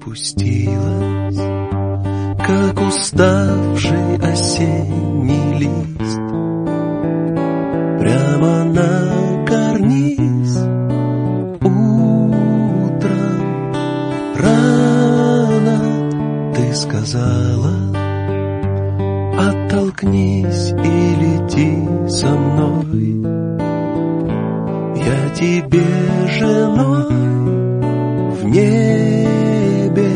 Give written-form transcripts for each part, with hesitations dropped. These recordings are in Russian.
опустилась, как уставший осенний лист, прямо на карниз. Утром рано ты сказала: оттолкнись и лети со мной. Я тебе женой в небе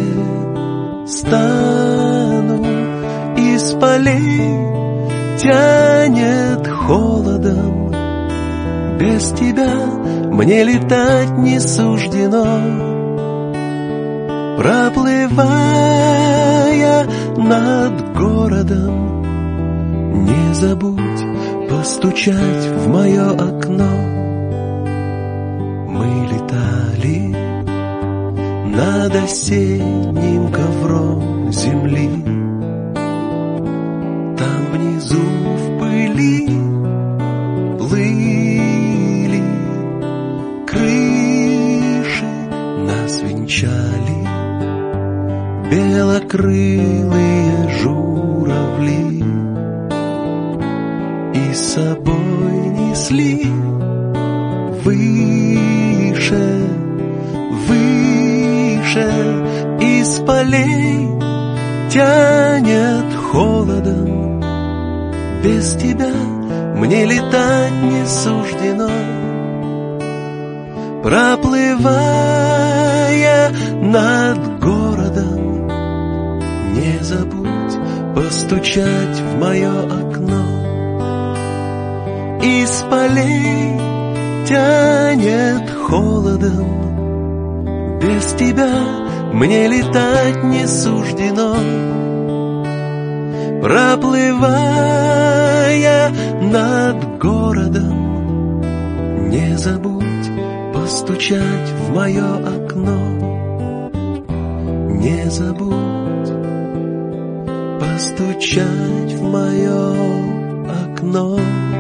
стану, из полей тянет холодом. Без тебя мне летать не суждено. Проплывая над городом, не забудь постучать в мое окно. Мы летали над осенним ковром земли. Там внизу в пыли плыли крыши, нас венчали белокрылые журавли, и с собой несли выше, выше, из полей тянет холодом. Без тебя мне летать не суждено. Проплывая над городом, не забудь постучать в мое окно. Из полей тянет холодом. Без тебя мне летать не суждено. Проплывая над городом, не забудь постучать в мое окно. Не забудь постучать в мое окно.